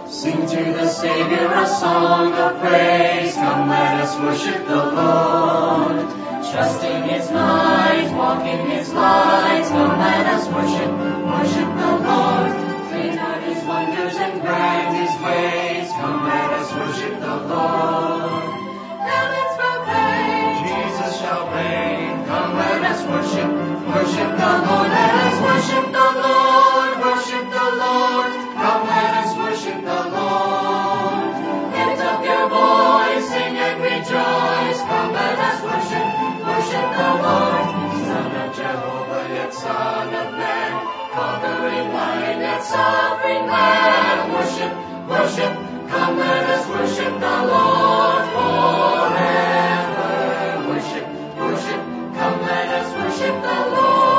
Sing to the Savior a song of praise. Come, let us worship the Lord. Trust in His might, walk in His light. Come, let us worship the Lord. Faint are His wonders and grand His ways. Come, let us worship the Lord. Heavens proclaim, Jesus shall reign. Come, let us worship the Lord. Let us worship the Lord, worship the Lord. Come, let us worship the Lord. Lift up your voice, sing and rejoice. Come, let us worship the Lord. Son of Jehovah, yet Son of Man, conquering Lion, yet sovereign Lamb. Worship, come, let us worship the Lord forever. Worship, come, let us worship the Lord.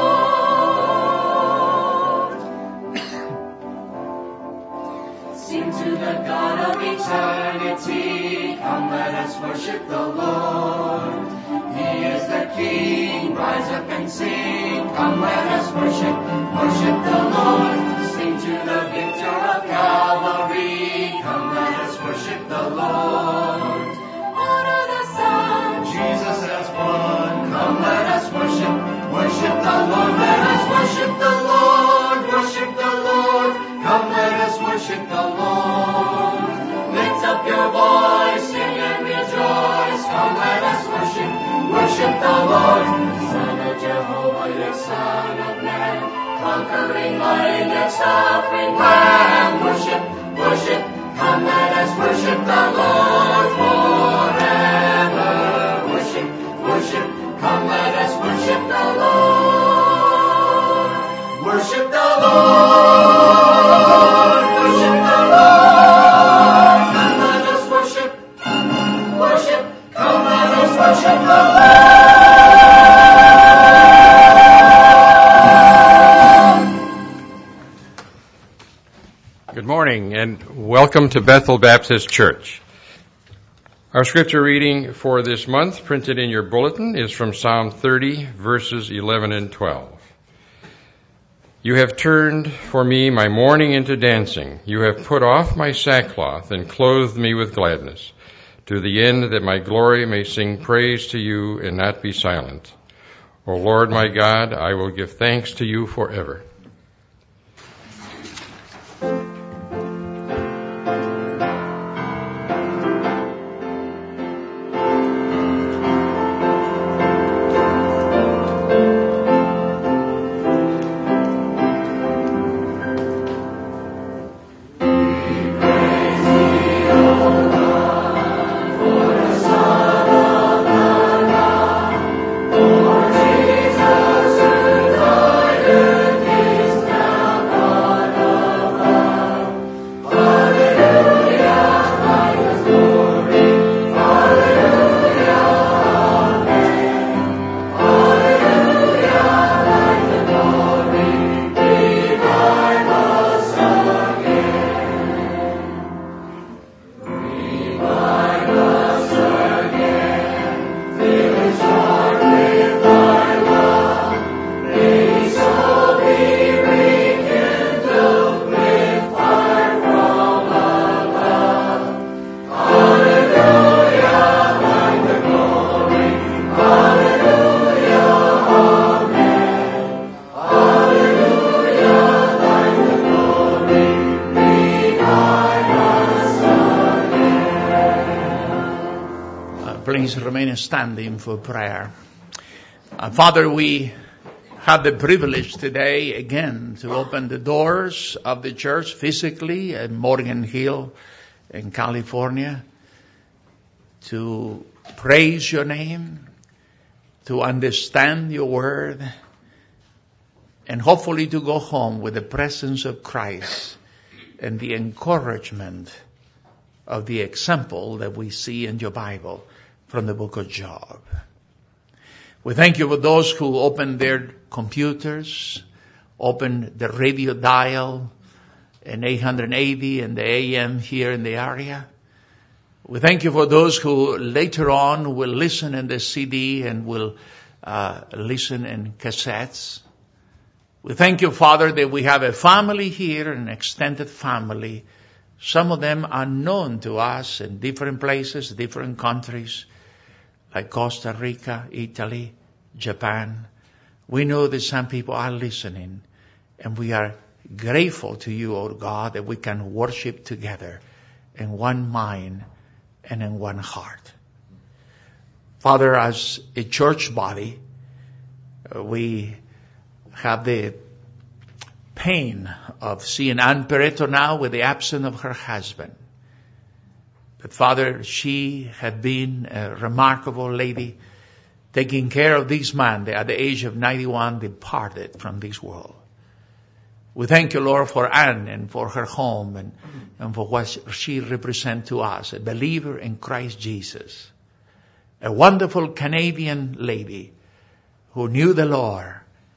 Sing to the God of eternity. Come, let us worship the Lord. He is the King. Rise up and sing. Come, let us worship the Lord. Sing to the Victor of Calvary. Come, let us worship the Lord. Honor the Son. Jesus has won. Come, let us worship the Lord. Let us worship the Lord. Worship the Lord. Come, let us worship the Lord. Lift up your voice, sing and rejoice. Come, let us worship the Lord. Son of Jehovah, yet Son of Man, conquering Lion, yet sovereign Lamb. Worship, come, let us worship the Lord forever. Worship, come, let us worship the Lord. Worship the Lord, worship the Lord. Come, let us worship, come, let us worship the Lord. Good morning and welcome to Bethel Baptist Church. Our scripture reading for this month, printed in your bulletin, is from Psalm 30, verses 11 and 12. You have turned for me my mourning into dancing. You have put off my sackcloth and clothed me with gladness, to the end that my glory may sing praise to you and not be silent. O Lord my God, I will give thanks to you forever. Please remain standing for prayer. Father, we have the privilege today again to open the doors of the church physically at Morgan Hill in California, to praise your name, to understand your word, and hopefully to go home with the presence of Christ and the encouragement of the example that we see in your Bible from the book of Job. We thank you for those who opened their computers, opened the radio dial in 880 and the AM here in the area. We thank you for those who later on will listen in the CD and will listen in cassettes. We thank you, Father, that we have a family here, an extended family, Some of them are known to us in different places, different countries, like Costa Rica, Italy, Japan. We know that some people are listening, and we are grateful to you, O God, that we can worship together in one mind and in one heart. Father, as a church body, we have the pain of seeing Ann Peretto now with the absence of her husband. But Father, she had been a remarkable lady, taking care of this man that at the age of 91 departed from this world. We thank you, Lord, for Anne and for her home and for what she represents to us, a believer in Christ Jesus. A wonderful Canadian lady who knew the Lord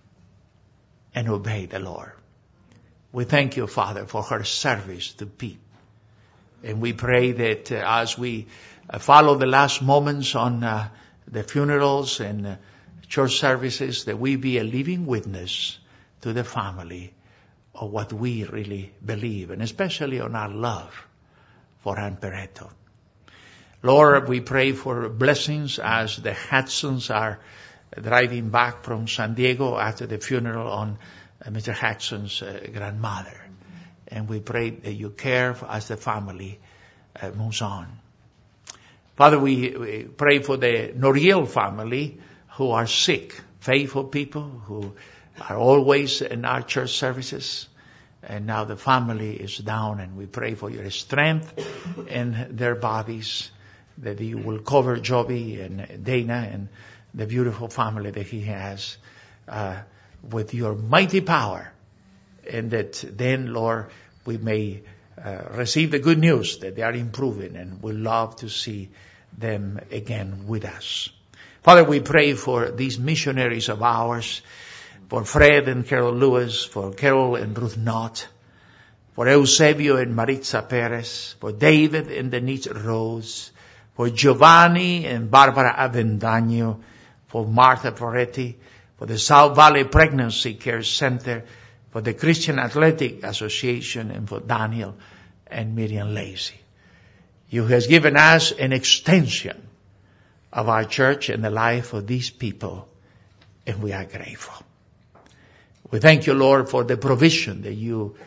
and obeyed the Lord. We thank you, Father, for her service to people. And we pray that as we follow the last moments on the funerals and church services, that we be a living witness to the family of what we really believe, and especially on our love for Ann Peretto. Lord, we pray for blessings as the Hudsons are driving back from San Diego after the funeral on Mr. Hudson's grandmother. And we pray that you care as the family moves on. Father, we pray for the Noriel family who are sick, faithful people who are always in our church services. And now the family is down, and we pray for your strength in their bodies, that you will cover Joby and Dana and the beautiful family that he has with your mighty power. And that then, Lord, we may receive the good news that they are improving, and we love to see them again with us. Father, we pray for these missionaries of ours, for Fred and Carol Lewis, for Carol and Ruth Knott, for Eusebio and Maritza Perez, for David and Denise Rose, for Giovanni and Barbara Avendaño, for Martha Ferretti, for the South Valley Pregnancy Care Center, for the Christian Athletic Association, and for Daniel and Miriam Lacey. You have given us an extension of our church and the life of these people, and we are grateful. We thank you, Lord, for the provision that you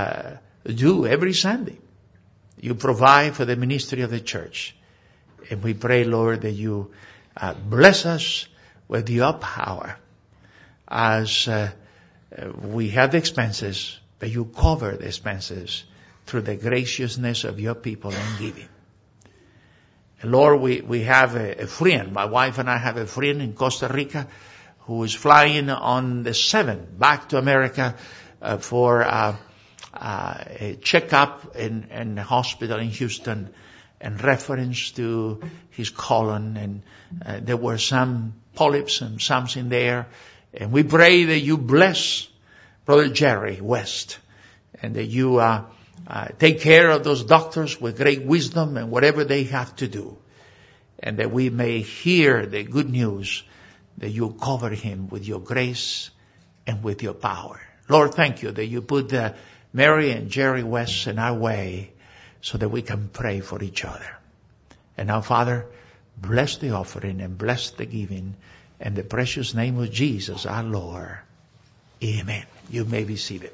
do every Sunday. You provide for the ministry of the church. And we pray, Lord, that you bless us with your power as we have the expenses, but you cover the expenses through the graciousness of your people in giving. And Lord, we have a friend. My wife and I have a friend in Costa Rica who is flying on the 7th back to America for a checkup in a hospital in Houston in reference to his colon. And there were some polyps and something there. And we pray that you bless Brother Jerry West, and that you take care of those doctors with great wisdom and whatever they have to do. And that we may hear the good news that you cover him with your grace and with your power. Lord, thank you that you put Mary and Jerry West in our way so that we can pray for each other. And now, Father, bless the offering and bless the giving in the precious name of Jesus, our Lord. Amen. You may be seated.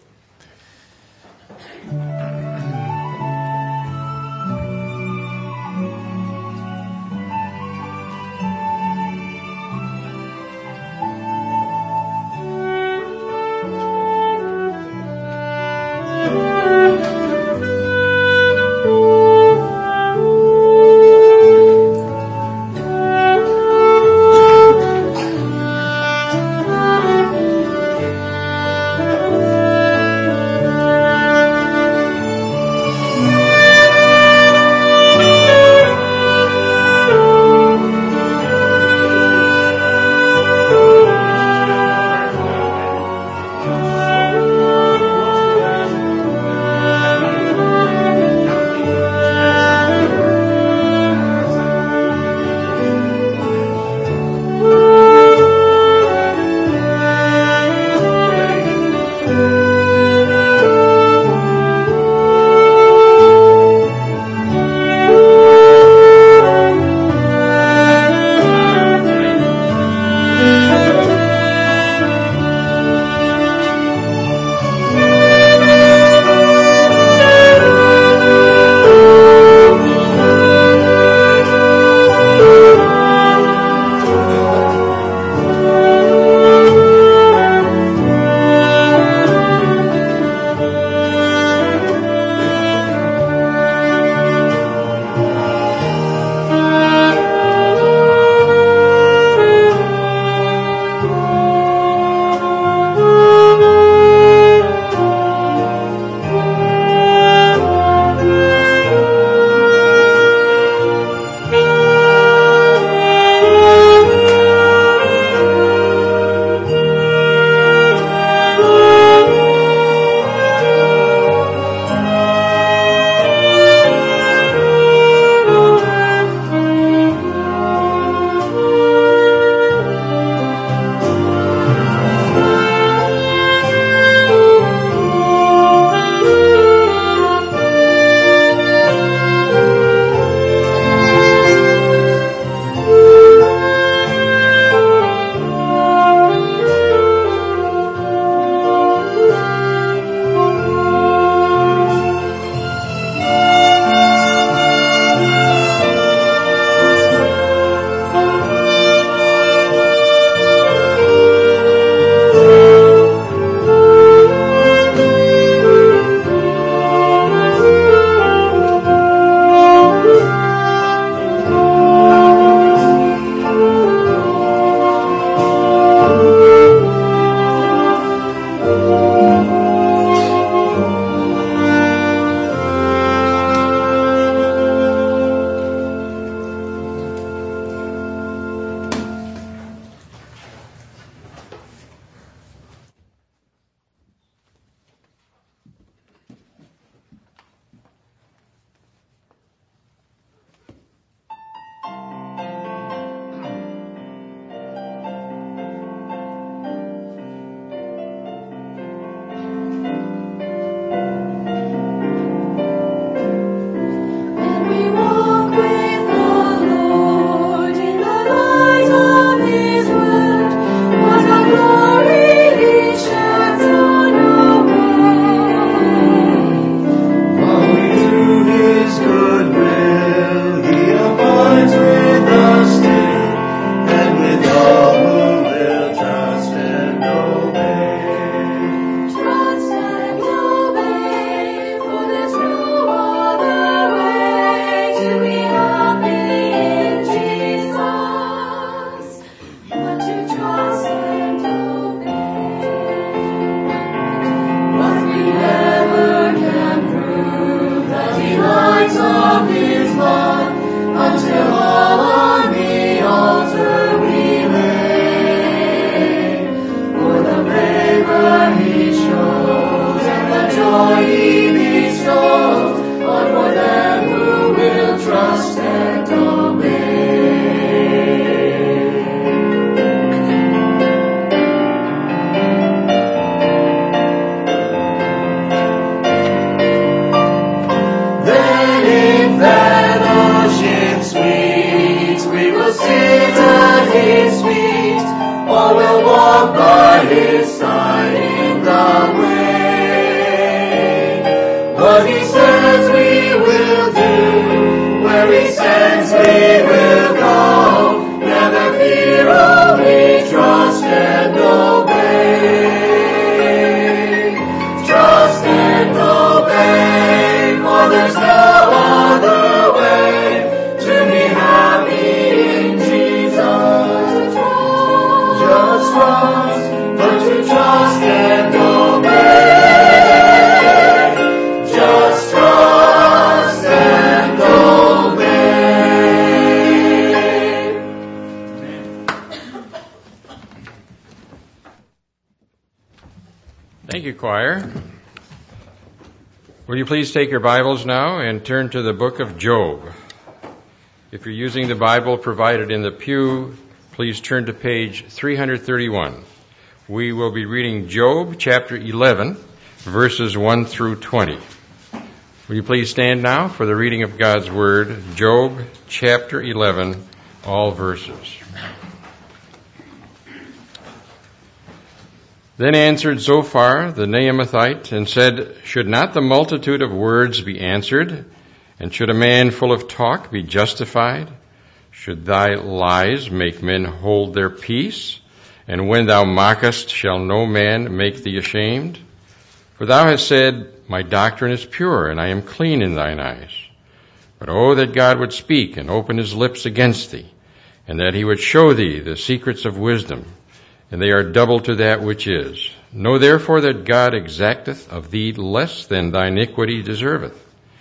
his feet. All will walk by his side in the way. What he says we will do, where he sends we will go. Never fear, only trust and obey. Trust and obey, for there's no other way to be happy in Jesus. Just trust, but to trust and obey. Just trust and obey. Thank you, choir. Will you please take your Bibles now and turn to the book of Job? If you're using the Bible provided in the pew, please turn to page 331. We will be reading Job chapter 11, verses 1 through 20. Will you please stand now for the reading of God's Word, Job chapter 11, all verses. Then answered Zophar the Naamathite and said, Should not the multitude of words be answered? And should a man full of talk be justified? Should thy lies make men hold their peace? And when thou mockest, shall no man make thee ashamed? For thou hast said, My doctrine is pure, and I am clean in thine eyes. But oh, that God would speak and open his lips against thee, and that he would show thee the secrets of wisdom, and they are double to that which is. Know therefore that God exacteth of thee less than thy iniquity deserveth.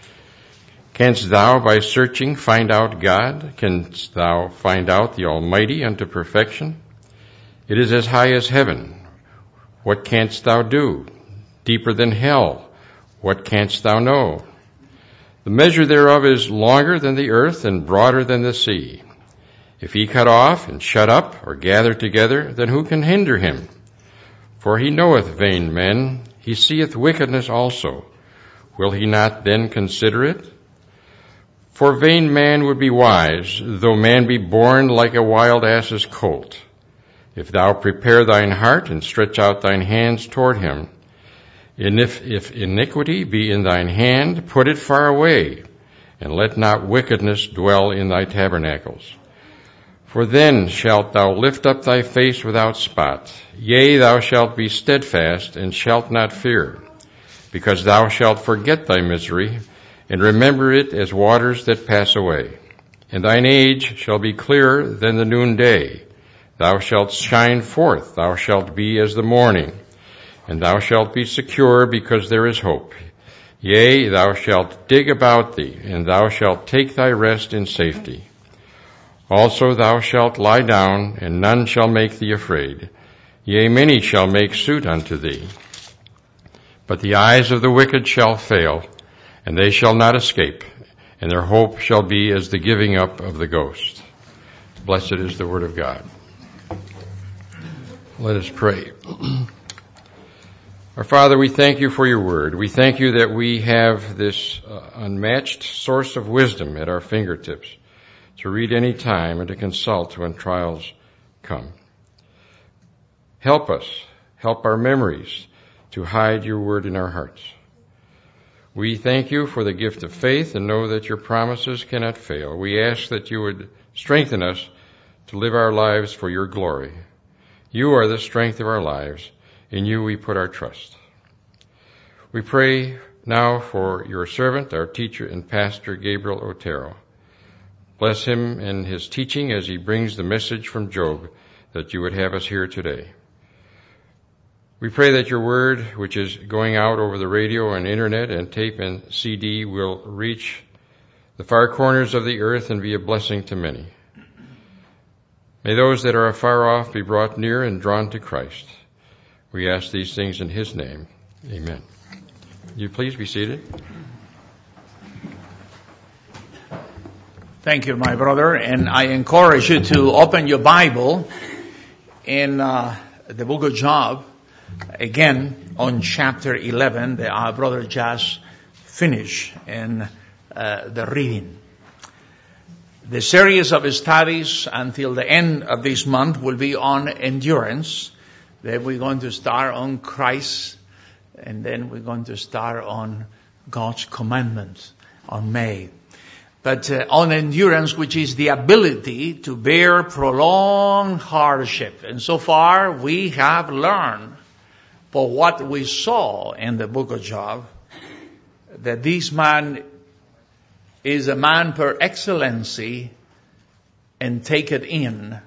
Canst thou by searching find out God? Canst thou find out the Almighty unto perfection? It is as high as heaven. What canst thou do? Deeper than hell. What canst thou know? The measure thereof is longer than the earth and broader than the sea. If he cut off and shut up or gather together, then who can hinder him? For he knoweth vain men, he seeth wickedness also. Will he not then consider it? For vain man would be wise, though man be born like a wild ass's colt. If thou prepare thine heart and stretch out thine hands toward him, and if iniquity be in thine hand, put it far away, and let not wickedness dwell in thy tabernacles. For then shalt thou lift up thy face without spot. Yea, thou shalt be steadfast, and shalt not fear, because thou shalt forget thy misery, and remember it as waters that pass away. And thine age shall be clearer than the noonday. Thou shalt shine forth, thou shalt be as the morning, and thou shalt be secure, because there is hope. Yea, thou shalt dig about thee, and thou shalt take thy rest in safety. Also thou shalt lie down, and none shall make thee afraid. Yea, many shall make suit unto thee. But the eyes of the wicked shall fail, and they shall not escape, and their hope shall be as the giving up of the ghost. Blessed is the word of God. Let us pray. Our Father, we thank you for your word. We thank you that we have this unmatched source of wisdom at our fingertips, to read any time and to consult when trials come. Help us, help our memories to hide your word in our hearts. We thank you for the gift of faith and know that your promises cannot fail. We ask that you would strengthen us to live our lives for your glory. You are the strength of our lives. In you we put our trust. We pray now for your servant, our teacher and pastor, Gabriel Otero. Bless him in his teaching as he brings the message from Job that you would have us hear today. We pray that your word, which is going out over the radio and internet and tape and CD, will reach the far corners of the earth and be a blessing to many. May those that are afar off be brought near and drawn to Christ. We ask these things in his name. Amen. Will you please be seated? Thank you, my brother, and I encourage you to open your Bible in the book of Job, again on chapter 11 that our brother just finished in the reading. The series of studies until the end of this month will be on endurance. Then we're going to start on Christ, and then we're going to start on God's commandments on May. But on endurance, which is the ability to bear prolonged hardship. And so far, we have learned, for what we saw in the book of Job, that this man is a man per excellency and take it in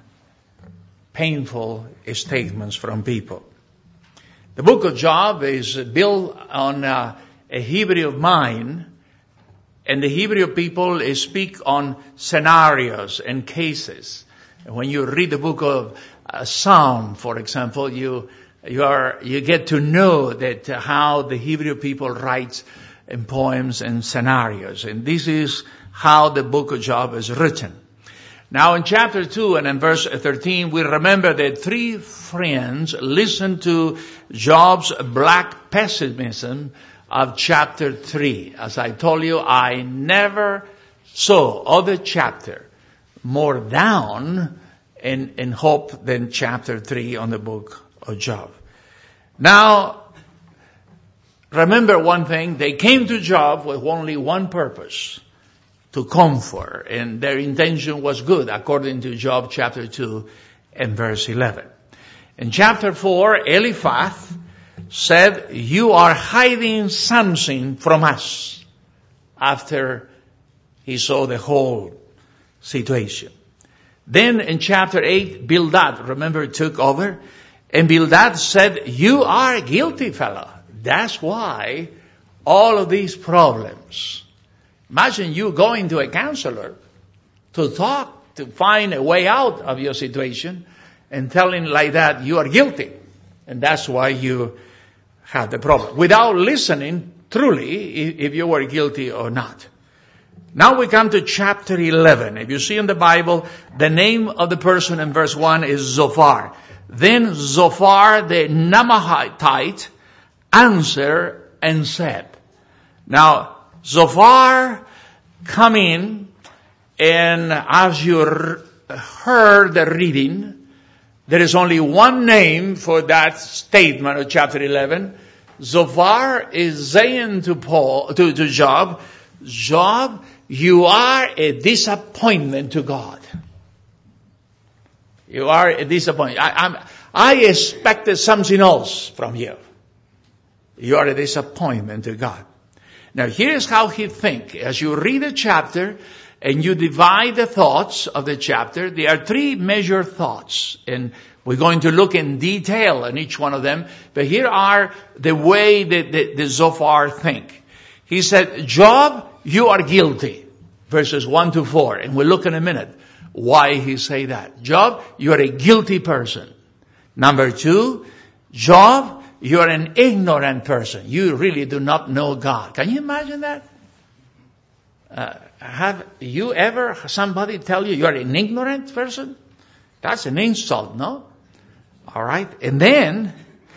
painful statements from people. The book of Job is built on a Hebrew mind, and the Hebrew people speak on scenarios and cases. When you read the book of Psalm, for example, you get to know that how the Hebrew people write in poems and scenarios. And this is how the book of Job is written. Now in chapter 2 and in verse 13, we remember that three friends listened to Job's black pessimism of chapter 3. As I told you, I never saw other chapter more down in hope than chapter 3 on the book of Job. Now, remember one thing, they came to Job with only one purpose, to comfort, and their intention was good, according to Job chapter 2 and verse 11. In chapter 4, Eliphaz said, "You are hiding something from us," after he saw the whole situation. Then in chapter 8, Bildad, remember, took over, and Bildad said, "You are guilty, fellow. That's why all of these problems." Imagine you going to a counselor to talk, to find a way out of your situation, and telling like that, you are guilty. And that's why you have the problem. Without listening truly if you were guilty or not. Now we come to chapter 11. If you see in the Bible, the name of the person in verse 1 is Zophar. Then Zophar the Naamathite answered and said. Now, Zophar come in, and as you heard the reading, there is only one name for that statement of chapter 11. Zophar is saying to Job, "Job, you are a disappointment to God. You are a disappointment. I expected something else from you. You are a disappointment to God." Now here's how he thinks. As you read the chapter and you divide the thoughts of the chapter, there are three major thoughts. And we're going to look in detail on each one of them. But here are the way that the Zophar think. He said, "Job, you are guilty." Verses 1 to 4. And we'll look in a minute why he say that. Job, you are a guilty person. Number 2, Job, you are an ignorant person. You really do not know God. Can you imagine that? Have you ever somebody tell you are an ignorant person? That's an insult, no? All right. And then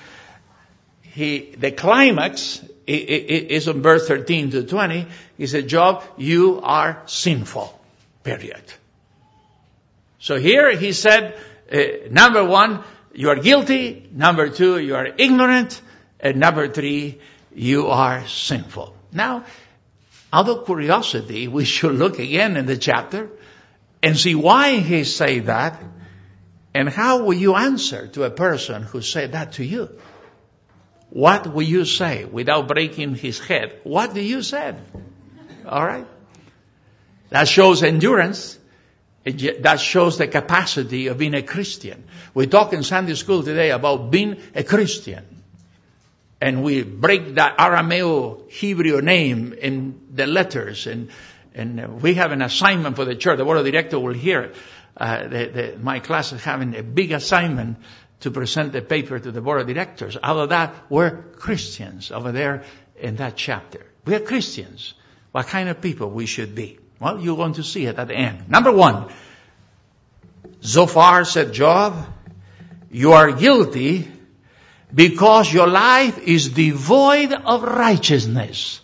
the climax is on verse 13 to 20. He said, "Job, you are sinful." Period. So here he said, number 1, you are guilty. Number 2, you are ignorant. And number 3, you are sinful. Now, out of curiosity, we should look again in the chapter and see why he said that, and how will you answer to a person who said that to you? What will you say without breaking his head? What do you say? All right? That shows endurance. That shows the capacity of being a Christian. We talk in Sunday school today about being a Christian. And we break that Arameo Hebrew name in the letters. And we have an assignment for the church. The board of directors will hear it. My class is having a big assignment to present the paper to the board of directors. Out of that, we're Christians over there in that chapter. We are Christians. What kind of people we should be? Well, you're going to see it at the end. Number 1, Zophar said, "Job, you are guilty because your life is devoid of righteousness.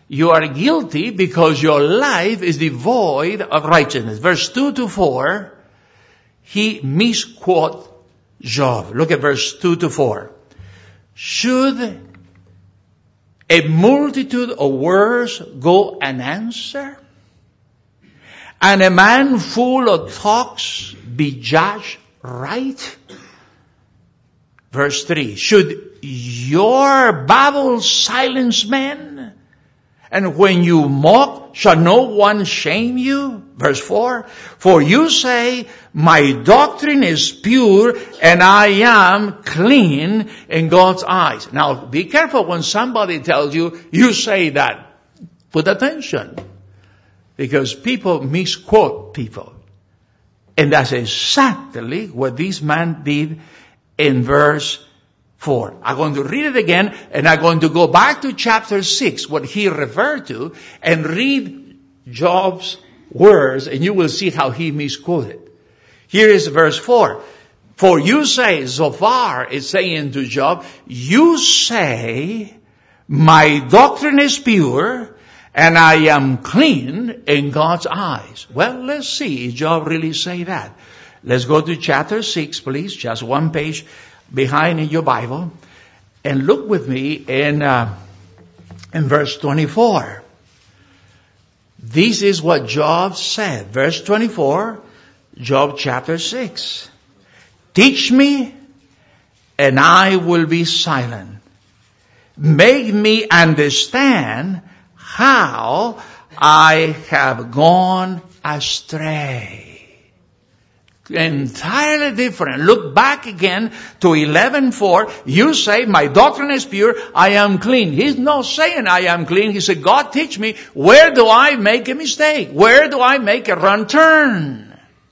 you are guilty because your life is devoid of righteousness. Verse 2 to 4, he misquotes Job. Look at verse 2 to 4. Should a multitude of words go unanswered? And a man full of talks be judged right? Verse 3, should your babble silence men? And when you mock, shall no one shame you? Verse 4, for you say, my doctrine is pure and I am clean in God's eyes. Now, be careful when somebody tells you, you say that. Put attention. Because people misquote people. And that's exactly what this man did in verse 4. I'm going to read it again, and I'm going to go back to chapter 6, what he referred to, and read Job's words, and you will see how he misquoted. Here is verse 4. For you say, Zophar is saying to Job, you say, my doctrine is pure, and I am clean in God's eyes. Well, let's see if Job really say that. Let's go to chapter 6, please, just one page behind in your Bible, and look with me in verse 24. This is what Job said. Verse 24, Job chapter 6. Teach me, and I will be silent. Make me understand how I have gone astray. Entirely different. Look back again to 11:4. You say, my doctrine is pure, I am clean. He's not saying I am clean. He said, God teach me, where do I make a mistake? Where do I make a wrong turn?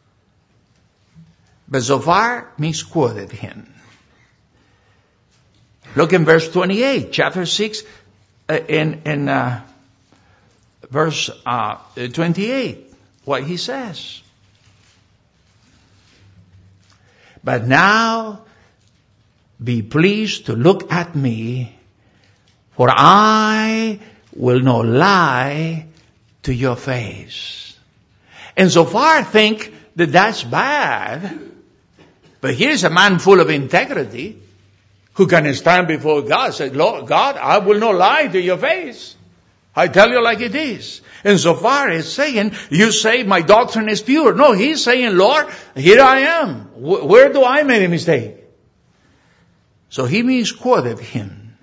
But Zophar misquoted him. Look in verse 28, chapter 6, in verse 28, what he says. But now be pleased to look at me, for I will not lie to your face. And so far I think that that's bad. But here's a man full of integrity who can stand before God and say, Lord God, I will not lie to your face. I tell you like it is. And so far it's saying, you say my doctrine is pure. No, he's saying, Lord, here I am. Where do I make a mistake? So he misquoted him.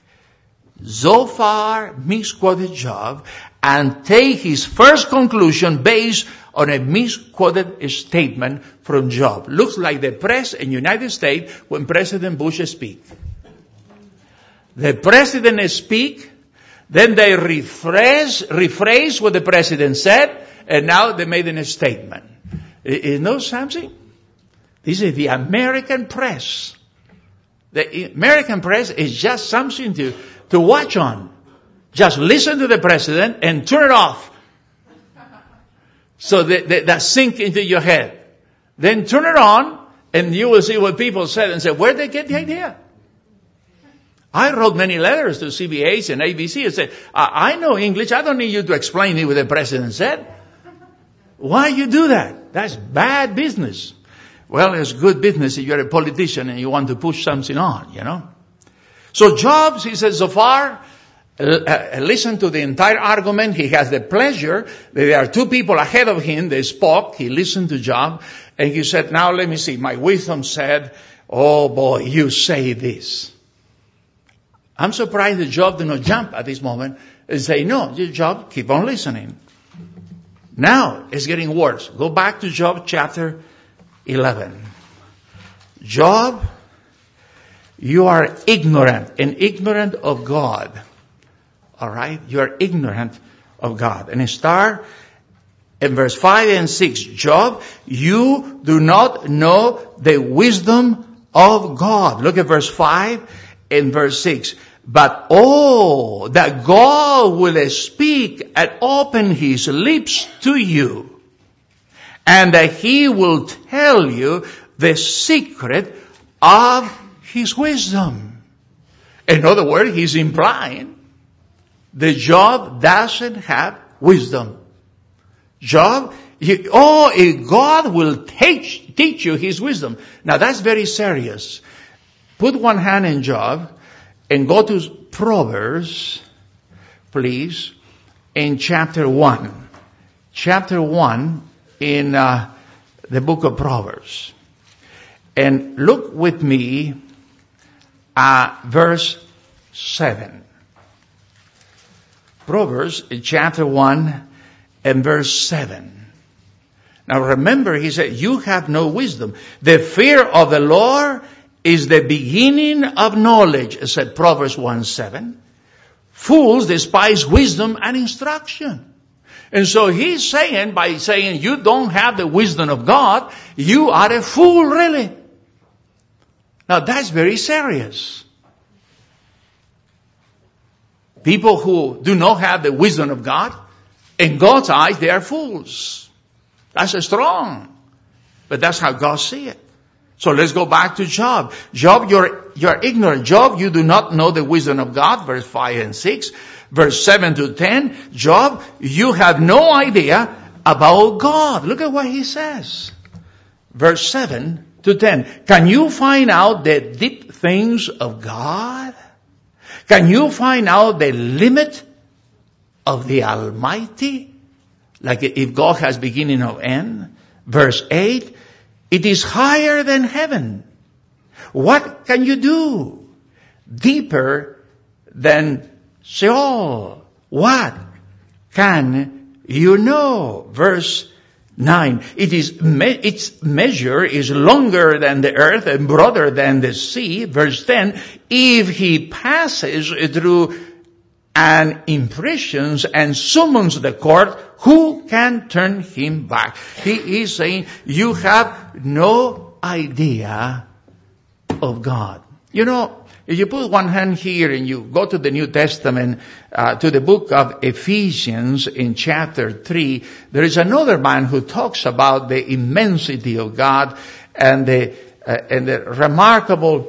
Zophar misquoted Job and take his first conclusion based on a misquoted statement from Job. Looks like the press in the United States when President Bush speaks. The president speaks, then they rephrase what the president said, and now they made a statement. You know something? This is the American press. The American press is just something to watch on. Just listen to the president and turn it off. So that sink into your head. Then turn it on, and you will see what people said and say, where'd they get the idea? I wrote many letters to CBS and ABC and said, I know English. I don't need you to explain me what the president said. Why you do that? That's bad business. Well, it's good business if you're a politician and you want to push something on, you know. So Job, he says, Zophar, listen to the entire argument. He has the pleasure that there are two people ahead of him. They spoke. He listened to Job. And he said, now let me see. My wisdom said, oh boy, you say this. I'm surprised that Job did not jump at this moment and say, no, Job, keep on listening. Now it's getting worse. Go back to Job chapter 11. Job, you are ignorant and ignorant of God. All right? You are ignorant of God. And start in verse 5 and 6. Job, you do not know the wisdom of God. Look at verse 5 and verse 6. But oh, that God will speak and open his lips to you, and that he will tell you the secret of his wisdom. In other words, he's implying The Job doesn't have wisdom. Job, if God will teach you his wisdom. Now that's very serious. Put one hand in Job and go to Proverbs, please, in chapter 1. Chapter 1 in the book of Proverbs. And look with me at verse 7. Proverbs chapter 1 and verse 7. Now remember, he said, you have no wisdom. The fear of the Lord is the beginning of knowledge, said Proverbs 1:7. Fools despise wisdom and instruction. And so he's saying, by saying you don't have the wisdom of God, you are a fool, really. Now that's very serious. People who do not have the wisdom of God, in God's eyes, they are fools. That's strong. But that's how God sees it. So let's go back to Job. Job, you're ignorant. Job, you do not know the wisdom of God, verse 5 and 6. Verse 7 to 10. Job, you have no idea about God. Look at what he says. Verse 7 to 10. Can you find out the deep things of God? Can you find out the limit of the Almighty? Like if God has beginning or end. Verse 8. It is higher than heaven. What can you do? Deeper than Sheol. What can you know? Verse 9. Its measure is longer than the earth and broader than the sea. Verse 10. If he passes through an impressions and summons the court, who can turn him back? He is saying, you have no idea of God. You know, if you put one hand here and you go to the New Testament, to the book of Ephesians in chapter 3, there is another man who talks about the immensity of God and the remarkable,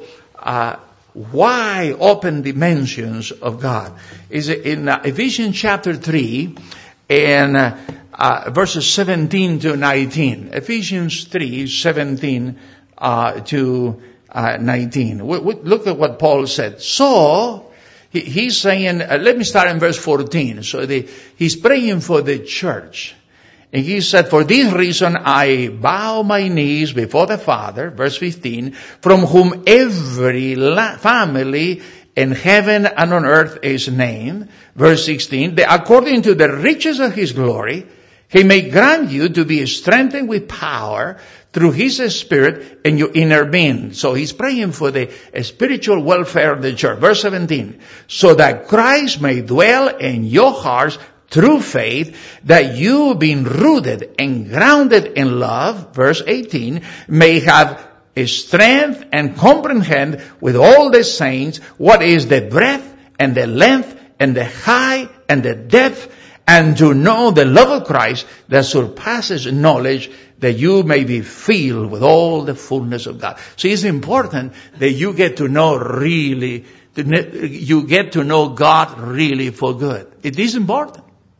wide open dimensions of God. Is in Ephesians chapter 3 and verses 17 to 19. Ephesians 3, 17 to 19. Look at what Paul said. So, he's saying, let me start in verse 14. So he's praying for the church. And he said, for this reason I bow my knees before the Father, verse 15, from whom every family in heaven and on earth is named. Verse 16, that according to the riches of his glory, he may grant you to be strengthened with power through his Spirit in your inner being. So he's praying for the spiritual welfare of the church. Verse 17, so that Christ may dwell in your hearts through faith, that you, being rooted and grounded in love, verse 18, may have a strength and comprehend with all the saints what is the breadth and the length and the height and the depth, and to know the love of Christ that surpasses knowledge, that you may be filled with all the fullness of God. So it's important that you get to know really, you get to know God really for good. It is important.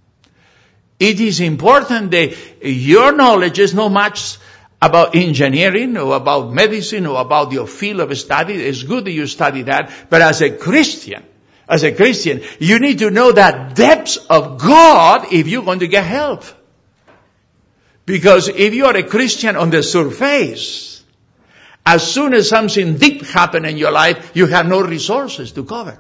It is important that your knowledge is not much about engineering or about medicine or about your field of study. It's good that you study that. But as a Christian, you need to know that depths of God if you're going to get help. Because if you are a Christian on the surface, as soon as something deep happens in your life, you have no resources to cover.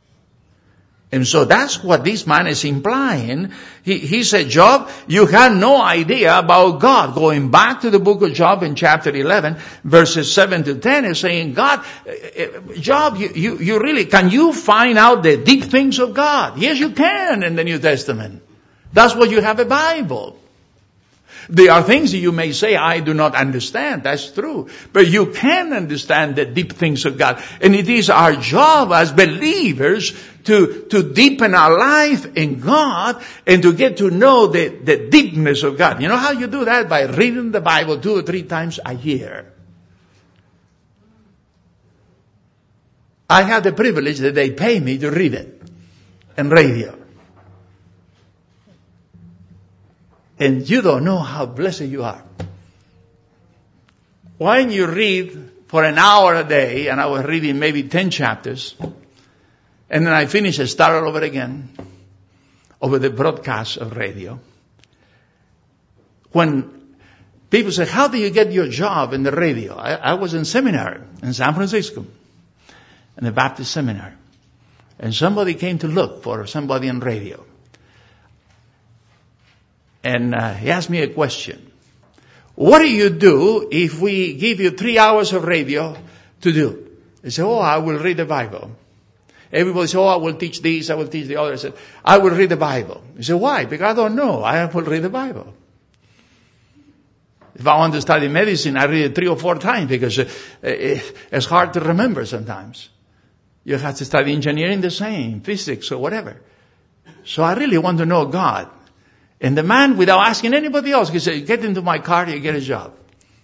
And so that's what this man is implying. He said, Job, you have no idea about God. Going back to the book of Job in chapter 11, verses 7 to 10, is saying, God, Job, you really, can you find out the deep things of God? Yes, you can in the New Testament. That's why you have a Bible. There are things that you may say, I do not understand. That's true. But you can understand the deep things of God. And it is our job as believers to deepen our life in God and to get to know the deepness of God. You know how you do that? By reading the Bible 2 or 3 times a year. I have the privilege that they pay me to read it on radio. and you don't know how blessed you are. Why don't you read for an hour a day, and I was reading maybe 10 chapters, and then I finished and started over again over the broadcast of radio. When people say, how do you get your job in the radio? I was in seminary in San Francisco, in the Baptist seminary. And somebody came to look for somebody on radio. And he asked me a question. What do you do if we give you 3 hours of radio to do? I said, I will read the Bible. Everybody said, I will teach this, I will teach the other. I said, I will read the Bible. He said, why? Because I don't know. I will read the Bible. If I want to study medicine, I read it 3 or 4 times because it's hard to remember sometimes. You have to study engineering the same, physics or whatever. So I really want to know God. And the man, without asking anybody else, he said, get into my car, you get a job.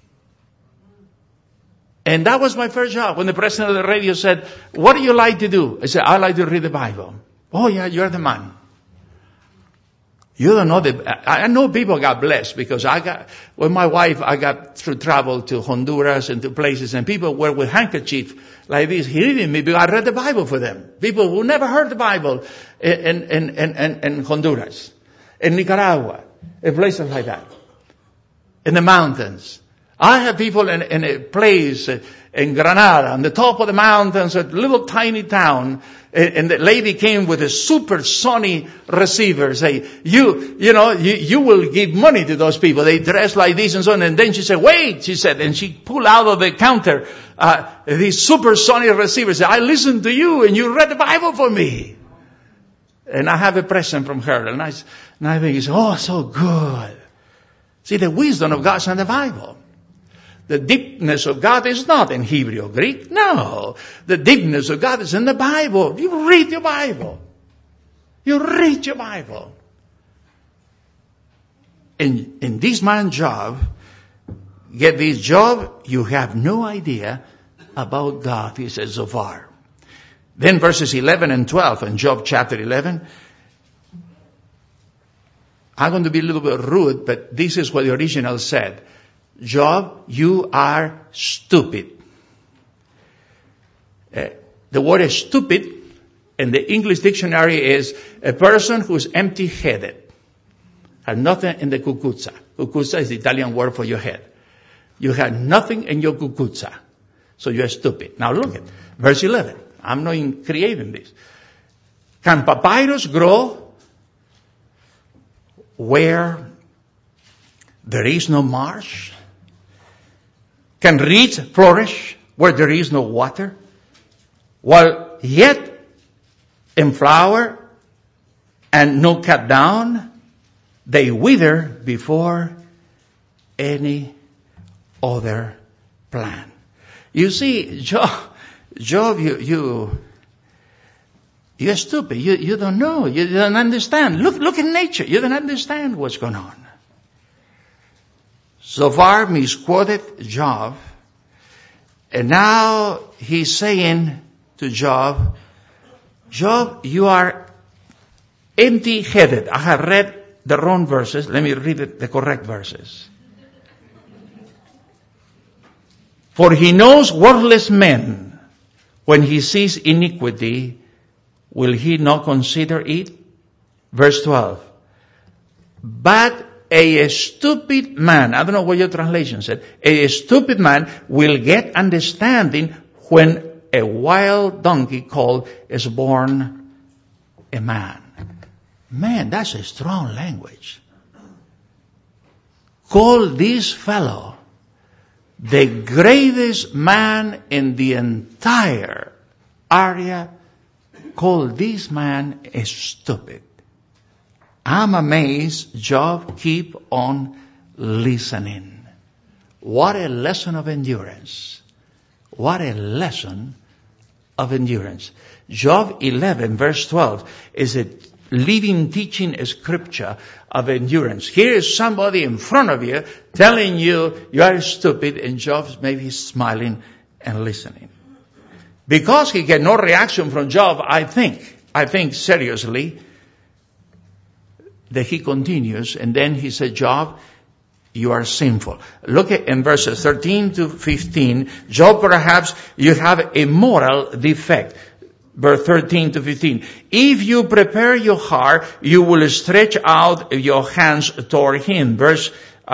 And that was my first job. When the president of the radio said, what do you like to do? I said, I like to read the Bible. Oh yeah, you're the man. You don't know I know people got blessed because with my wife, I got to travel to Honduras and to places, and people were with handkerchief like this, hitting me because I read the Bible for them. People who never heard the Bible in Honduras, in Nicaragua, in places like that, in the mountains. I have people in a place in Granada, on the top of the mountains, a little tiny town, and the lady came with a super Sony receiver, say, you will give money to those people. They dress like this and so on. And then she said, wait, she said, and she pulled out of the counter, these super Sony receivers. I listened to you and you read the Bible for me. And I have a present from her. And I think, so good. See, the wisdom of God's in the Bible. The deepness of God is not in Hebrew or Greek. No. The deepness of God is in the Bible. You read your Bible. You read your Bible. And in this man's job, get this job, you have no idea about God, he says so far. Then verses 11 and 12 in Job chapter 11. I'm going to be a little bit rude, but this is what the original said. Job, you are stupid. The word is stupid in the English dictionary is a person who's empty-headed. Has nothing in the cucuzza. Cucuzza is the Italian word for your head. You have nothing in your cucuzza. So you're stupid. Now look at verse 11. I'm not creating this. Can papyrus grow where there is no marsh? Can reeds flourish where there is no water? While yet in flower and no cut down, they wither before any other plant. You see, Job, you're stupid. You don't know. You don't understand. Look at nature. You don't understand what's going on. So far, misquoted Job. And now he's saying to Job, Job, you are empty-headed. I have read the wrong verses. Let me read the correct verses. For he knows worthless men. When he sees iniquity, will he not consider it? Verse 12. But a stupid man, I don't know what your translation said, a stupid man will get understanding when a wild donkey called is born a man. Man, that's a strong language. Call this fellow the greatest man in the entire area. Call this man stupid. I'm amazed Job keep on listening. What a lesson of endurance. What a lesson of endurance. Job 11 verse 12 is a living teaching scripture of endurance. Here is somebody in front of you telling you you are stupid, and Job's maybe smiling and listening. Because he get no reaction from Job, I think seriously, that he continues, and then he said, Job, you are sinful. Look at in verses 13 to 15. Job, perhaps you have a moral defect. Verse 13 to 15. If you prepare your heart, you will stretch out your hands toward him. Verse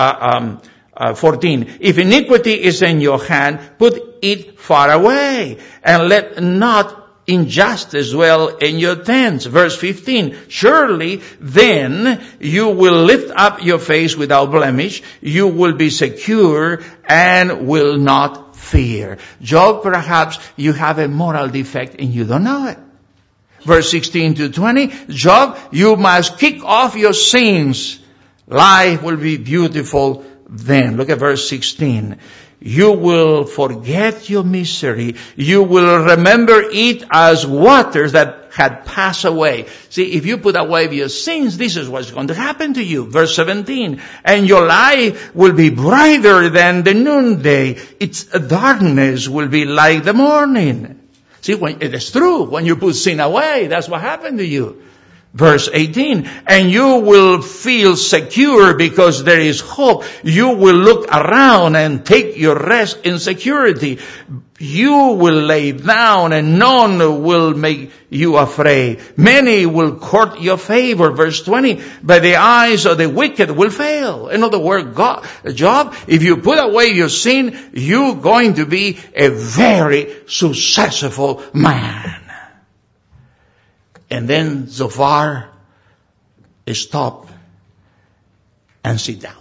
14. If iniquity is in your hand, put it far away, and let not injustice dwell in your tents. Verse 15. Surely then you will lift up your face without blemish. You will be secure and will not fear. Job, perhaps you have a moral defect and you don't know it. Verse 16 to 20. Job, you must kick off your sins. Life will be beautiful then. Look at verse 16. You will forget your misery. You will remember it as waters that had passed away. See, if you put away your sins, this is what's going to happen to you. Verse 17. And your life will be brighter than the noonday. Its darkness will be like the morning. See, when it is true, when you put sin away, that's what happened to you. Verse 18, and you will feel secure because there is hope. You will look around and take your rest in security. You will lay down and none will make you afraid. Many will court your favor. Verse 20, but the eyes of the wicked will fail. In other words, Job, if you put away your sin, you're going to be a very successful man. And then Zophar, stop and sit down.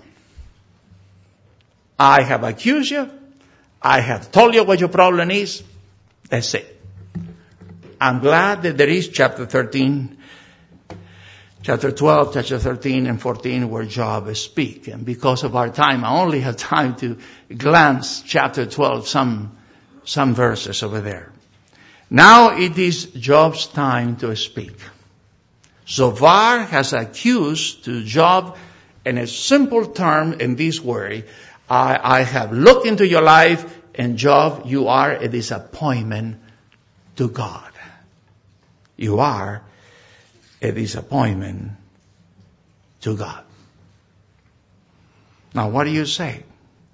I have accused you. I have told you what your problem is. That's it. I'm glad that there is chapter 13, chapter 12, chapter 13 and 14 where Job speaks. And because of our time, I only have time to glance chapter 12, some verses over there. Now it is Job's time to speak. Zophar has accused to Job in a simple term in this way. I have looked into your life, and Job, you are a disappointment to God. You are a disappointment to God. Now what do you say?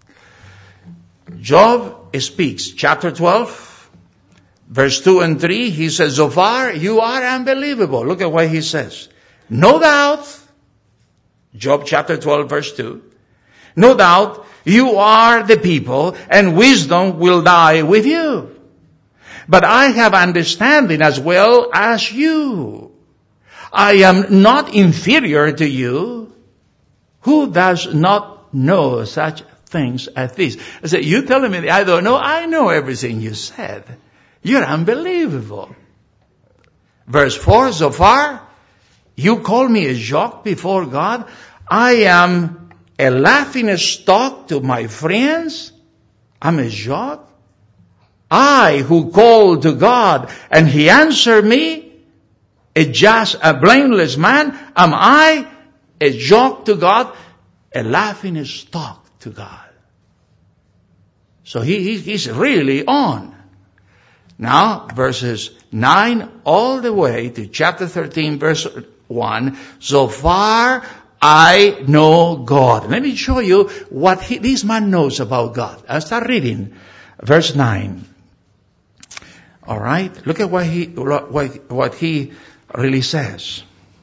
Job speaks, chapter 12, verse 2 and 3, he says, Zophar, you are unbelievable. Look at what he says. No doubt, Job chapter 12, verse 2, no doubt you are the people and wisdom will die with you. But I have understanding as well as you. I am not inferior to you. Who does not know such things as this? I said, you telling me I don't know? I know everything you said. You're unbelievable. Verse 4, Zophar, you call me a joke before God. I am a laughing stock to my friends. I'm a joke. I who called to God and he answered me, a blameless man. Am I a joke to God? A laughing stock to God. So he's really on. Now, verses 9 all the way to chapter 13, verse 1. So far, I know God. Let me show you what this man knows about God. I'll start reading. Verse 9. All right? Look at what he really says.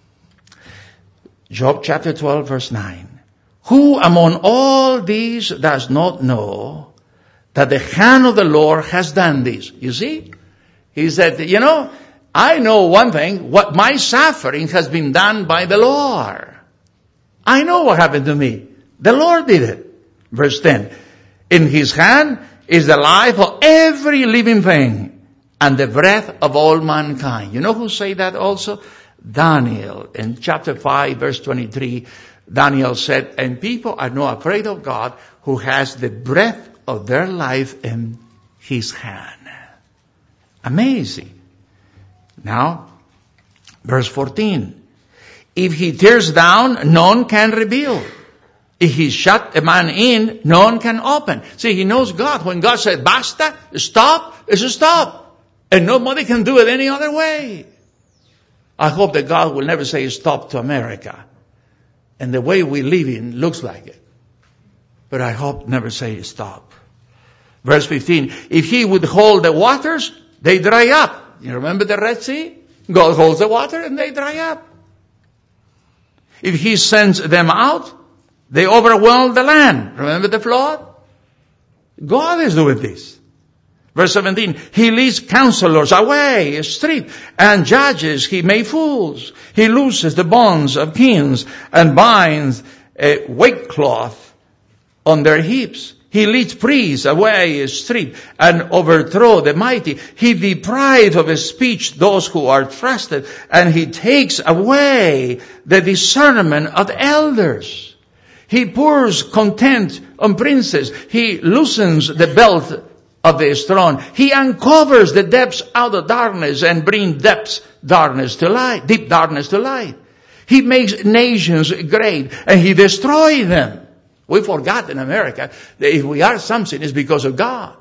Job chapter 12, verse 9. Who among all these does not know that the hand of the Lord has done this? You see? He said, I know one thing, what my suffering has been done by the Lord. I know what happened to me. The Lord did it. Verse 10. In his hand is the life of every living thing and the breath of all mankind. You know who said that also? Daniel. In chapter 5, verse 23, Daniel said, and people are not afraid of God who has the breath of their life in his hand. Amazing. Now, verse 14. If he tears down, none can rebuild. If he shut a man in, none can open. See, he knows God. When God said, basta, stop, it's a stop. And nobody can do it any other way. I hope that God will never say stop to America. And the way we live in looks like it. But I hope never say stop. Verse 15, if he would hold the waters, they dry up. You remember the Red Sea? God holds the water and they dry up. If he sends them out, they overwhelm the land. Remember the flood? God is doing this. Verse 17, he leads counselors away, astray, and judges he made fools. He looses the bonds of kings and binds a waistcloth on their hips. He leads priests away astray and overthrow the mighty. He deprives of speech those who are trusted, and he takes away the discernment of the elders. He pours contempt on princes. He loosens the belt of the strong. He uncovers the depths out of darkness and brings deep darkness to light. He makes nations great and he destroys them. We forgot in America that if we are something, it's because of God.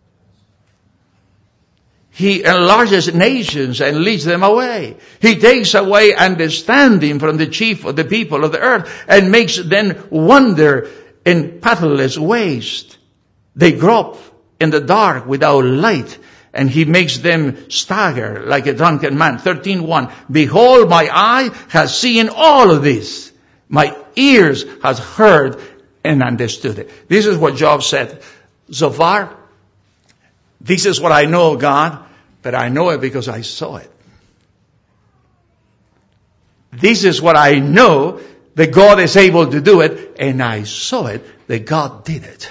He enlarges nations and leads them away. He takes away understanding from the chief of the people of the earth and makes them wander in pathless waste. They grope in the dark without light, and he makes them stagger like a drunken man. 13:1. Behold, my eye has seen all of this. My ears has heard and understood it. This is what Job said. So far, this is what I know of God, but I know it because I saw it. This is what I know, that God is able to do it, and I saw it, that God did it.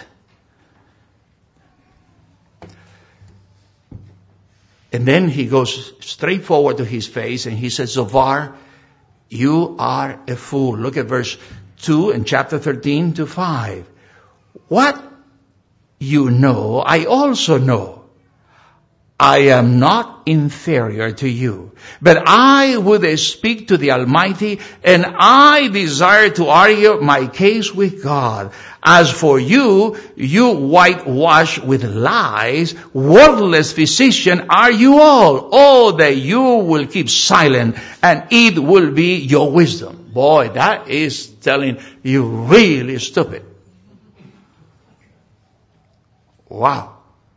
And then he goes straight forward to his face and he says, Zophar, you are a fool. Look at verse 2 in chapter 13 to 5. What you know, I also know. I am not inferior to you, but I would speak to the Almighty, and I desire to argue my case with God. As for you, you whitewash with lies, worthless physician are you all. Oh, that you will keep silent, and it will be your wisdom. Boy, that is telling you really stupid. Wow.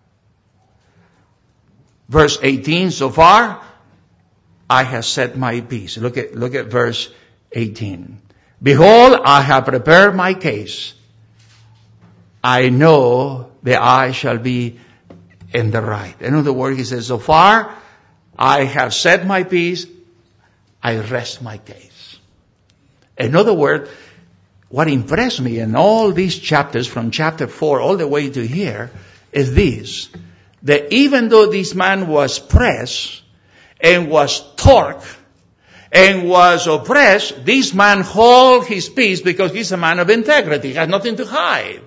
Verse 18, so far, I have set my peace. Look at verse 18. Behold, I have prepared my case. I know that I shall be in the right. In other words, he says, so far, I have set my peace. I rest my case. In other words, what impressed me in all these chapters, from chapter 4 all the way to here, is this. That even though this man was pressed and was torqued and was oppressed, this man held his peace because he's a man of integrity. He has nothing to hide.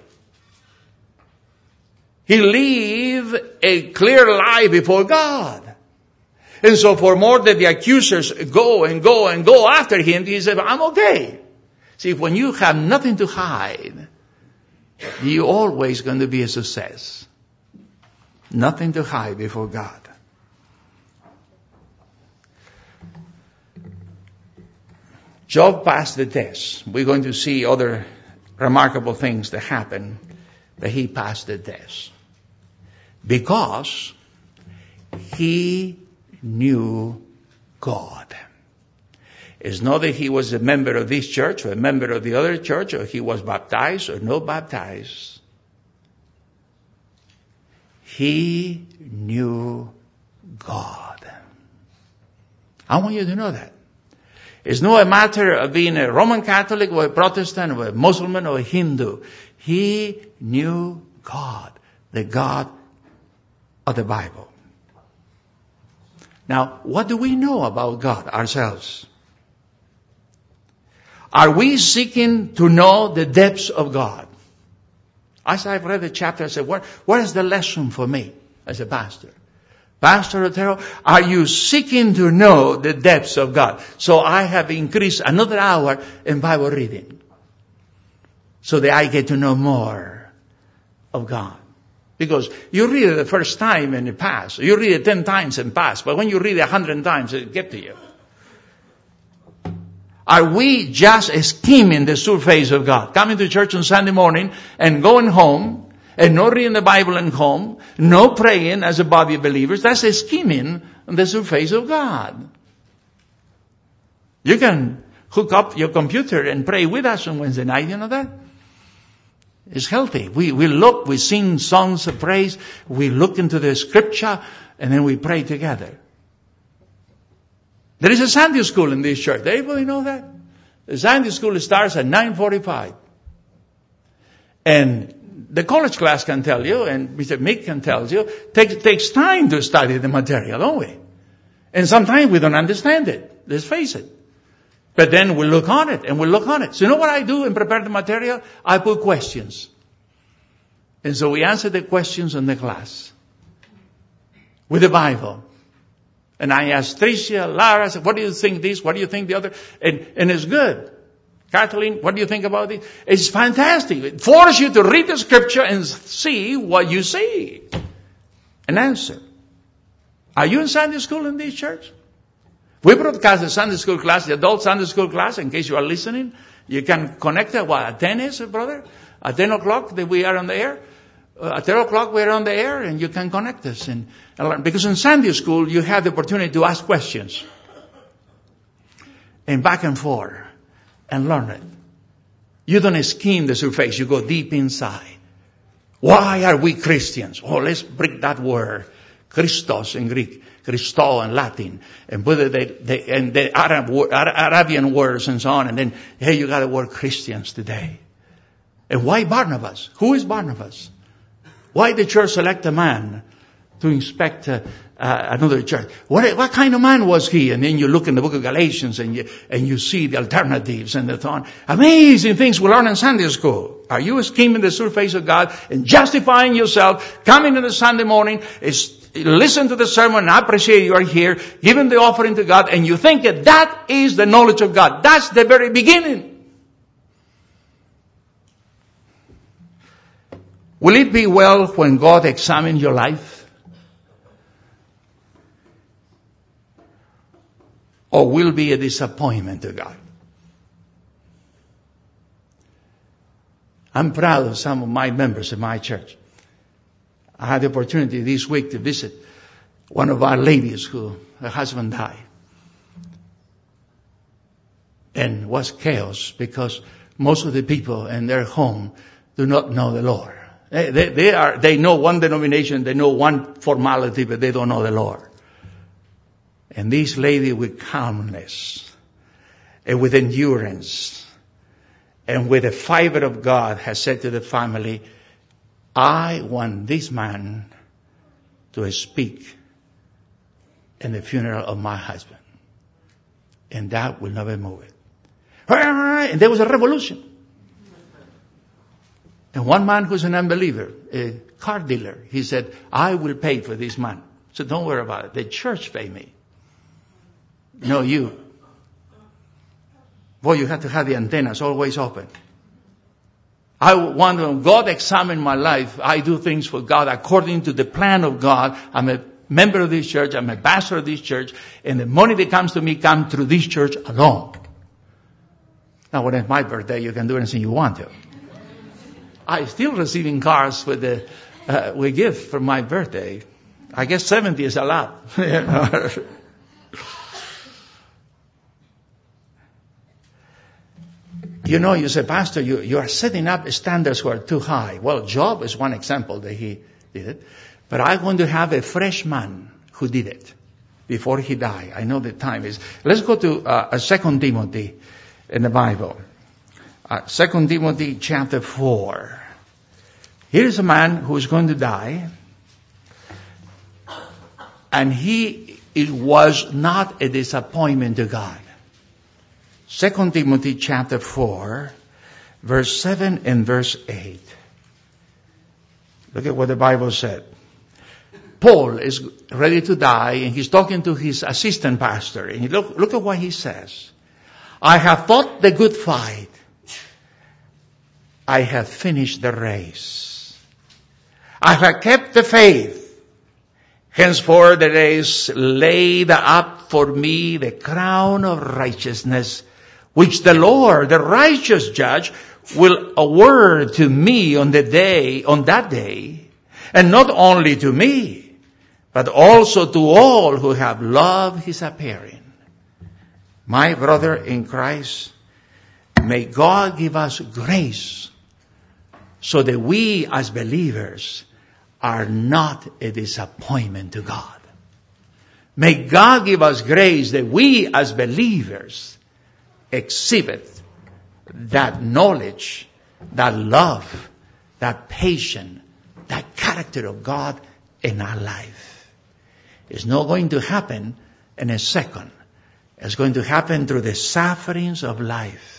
He lived a clear life before God. And so for more that the accusers go and go and go after him, he said, I'm okay. See, when you have nothing to hide, you're always going to be a success. Nothing to hide before God. Job passed the test. We're going to see other remarkable things that happen, but he passed the test. Because he knew God. It's not that he was a member of this church or a member of the other church, or he was baptized or not baptized. He knew God. I want you to know that. It's not a matter of being a Roman Catholic or a Protestant or a Muslim or a Hindu. He knew God, the God of the Bible. Now, what do we know about God ourselves? Are we seeking to know the depths of God? As I've read the chapter, I said, what is the lesson for me as a pastor? Pastor Otero, are you seeking to know the depths of God? So I have increased another hour in Bible reading, so that I get to know more of God. Because you read it the first time and it passes. You read it 10 times and pass. But when you read it 100 times, it gets to you. Are we just skimming the surface of God? Coming to church on Sunday morning and going home and not reading the Bible at home, no praying as a body of believers. That's a skimming on the surface of God. You can hook up your computer and pray with us on Wednesday night, you know that? It's healthy. We sing songs of praise, we look into the scripture, and then we pray together. There is a Sunday school in this church. Everybody know that? The Sunday school starts at 9:45. And the college class can tell you, and Mr. Mick can tell you, takes time to study the material, don't we? And sometimes we don't understand it. Let's face it. But then we look on it, and we look on it. So you know what I do and prepare the material? I put questions. And so we answer the questions in the class with the Bible. And I ask Tricia, Lara, I said, what do you think this? What do you think the other? And it's good. Kathleen, what do you think about it? It's fantastic. It forces you to read the scripture and see what you see. And answer. Are you in Sunday school in this church? We broadcast the Sunday school class, the adult Sunday school class, in case you are listening. You can connect it, at 10 is it, brother? At 10 o'clock that we are on the air. At 10 o'clock we are on the air and you can connect us and learn. Because in Sunday school you have the opportunity to ask questions. And back and forth. And learn it. You don't skim the surface, you go deep inside. Why are we Christians? Oh, let's break that word. Christos in Greek. Christo in Latin, and put the Arabian words and so on, and then, hey, you got the word Christians today. And why Barnabas? Who is Barnabas? Why the church select a man to inspect another church? What kind of man was he? And then you look in the book of Galatians and you see the alternatives and so on. Amazing things we learn in Sunday school. Are you skimming the surface of God and justifying yourself, coming on a Sunday morning, listen to the sermon, I appreciate you are here, giving the offering to God, and you think that is the knowledge of God. That's the very beginning. Will it be well when God examines your life? Or will it be a disappointment to God? I'm proud of some of my members of my church. I had the opportunity this week to visit one of our ladies who her husband died. And it was chaos because most of the people in their home do not know the Lord. They know one denomination, they know one formality, but they don't know the Lord. And this lady with calmness and with endurance and with the fiber of God has said to the family, I want this man to speak in the funeral of my husband. And that will never move it. And there was a revolution. And one man who's an unbeliever, a car dealer, he said, I will pay for this man. So don't worry about it. The church pay me. No, you. Boy, you have to have the antennas always open. I want when God examine my life, I do things for God according to the plan of God. I'm a member of this church. I'm a pastor of this church. And the money that comes to me comes through this church alone. Now, when it's my birthday, you can do anything you want to. I'm still receiving cards with gift for my birthday. I guess 70 is a lot. You know, you say, Pastor, you are setting up standards who are too high. Well, Job is one example that he did it. But I want to have a fresh man who did it before he died. I know the time is. Let's go to 2 Timothy in the Bible. 2 Timothy chapter 4. Here is a man who is going to die. And it was not a disappointment to God. 2 Timothy chapter 4, verse 7 and verse 8. Look at what the Bible said. Paul is ready to die and he's talking to his assistant pastor. And look at what he says. I have fought the good fight. I have finished the race. I have kept the faith. Henceforth there is laid up for me the crown of righteousness, which the Lord, the righteous judge, will award to me on that day, and not only to me, but also to all who have loved his appearing. My brother in Christ, may God give us grace so that we as believers are not a disappointment to God. May God give us grace that we as believers exhibit that knowledge, that love, that patience, that character of God in our life. It's not going to happen in a second. It's going to happen through the sufferings of life.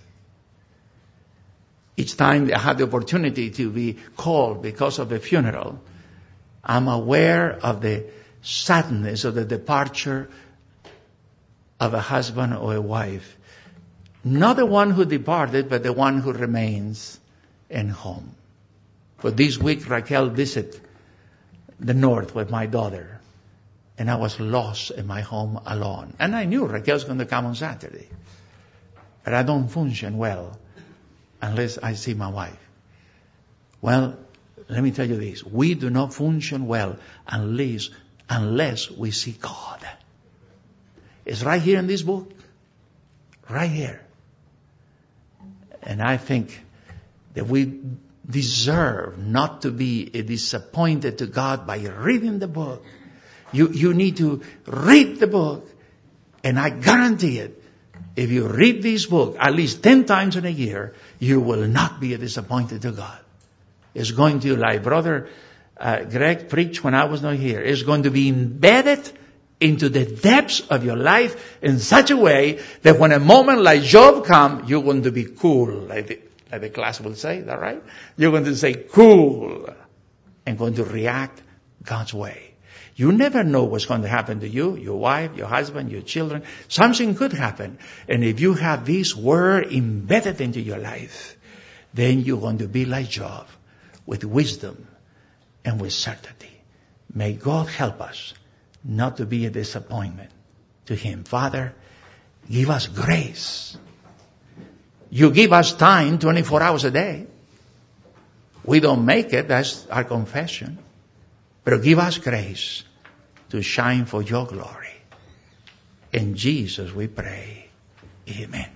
Each time I have the opportunity to be called because of the funeral, I'm aware of the sadness of the departure of a husband or a wife. Not the one who departed, but the one who remains in home. For this week, Raquel visited the north with my daughter, and I was lost in my home alone. And I knew Raquel's going to come on Saturday. But I don't function well unless I see my wife. Well, let me tell you this. We do not function well unless we see God. It's right here in this book. Right here. And I think that we deserve not to be disappointed to God by reading the book. You need to read the book. And I guarantee it, if you read this book at least 10 times in a year, you will not be disappointed to God. It's going to, like Brother Greg preached when I was not here, it's going to be embedded into the depths of your life in such a way that when a moment like Job comes, you're going to be cool, like the class will say, is that right? You're going to say cool and going to react God's way. You never know what's going to happen to you, your wife, your husband, your children. Something could happen. And if you have this word embedded into your life, then you're going to be like Job, with wisdom and with certainty. May God help us not to be a disappointment to him. Father, give us grace. You give us time 24 hours a day. We don't make it, that's our confession. But give us grace to shine for your glory. In Jesus we pray. Amen.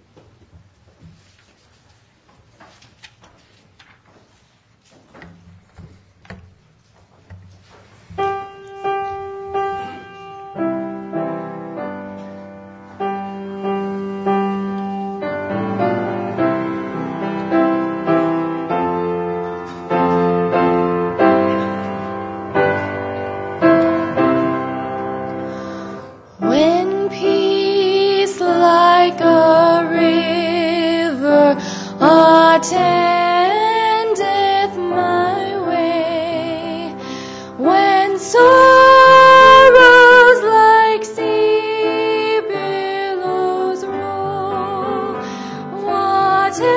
attendeth my way, when sorrows like sea billows roll, whatever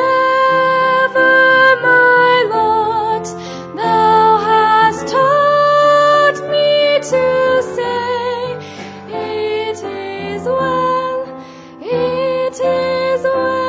my lot, thou hast taught me to say, it is well, it is well.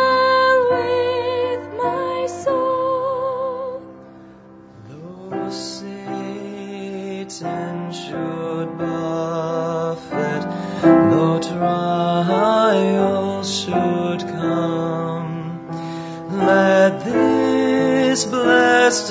Satan should buffet, though trials should come, let this blessed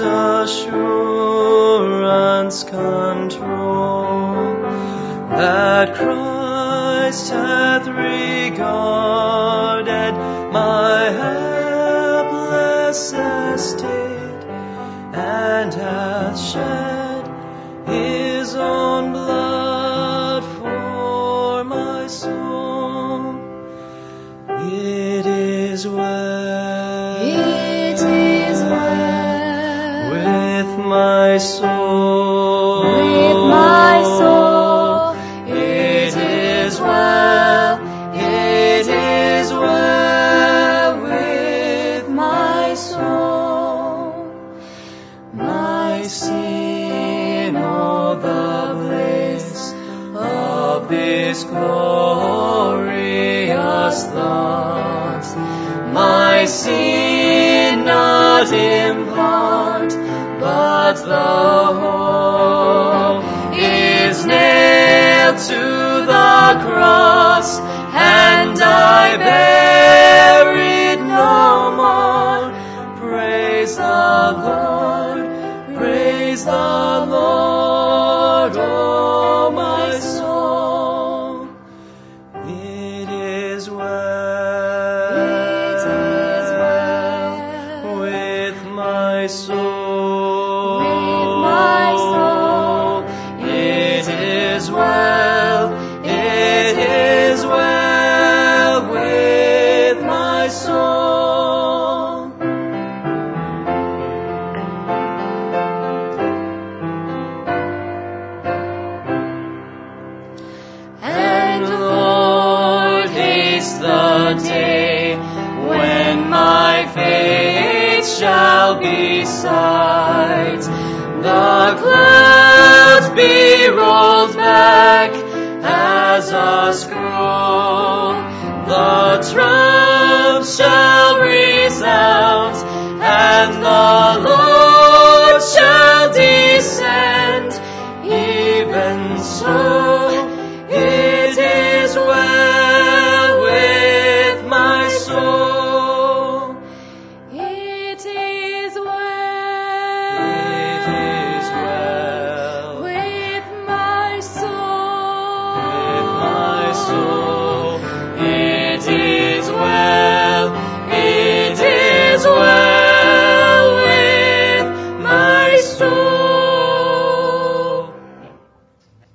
assurance control, that Christ hath regarded my helpless estate, and hath shed His own blood for my soul. It is well, It is well with my soul, with my soul. It is well, it is well with my soul. My sin, oh, the bliss of this glorious love, in part, but the whole is nailed to the cross, and I bear it no more. Praise the Lord, praise the Lord, oh my soul. It is well, with my soul. It is well, it is well with my soul. And Lord, haste the day when my faith shall be sight. The clouds be rolled back as a scroll. The trump shall resound.